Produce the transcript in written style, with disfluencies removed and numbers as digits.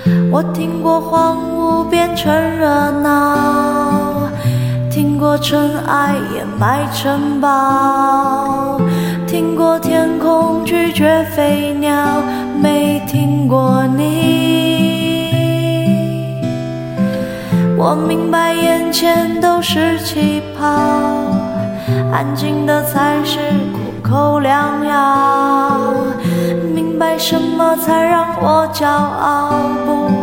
我听过荒芜变成热闹，听过尘埃掩埋城堡，听过天空拒绝飞鸟，没听过你。我明白眼前都是气泡，安静的才是苦口良药，明白什么才让我骄傲，不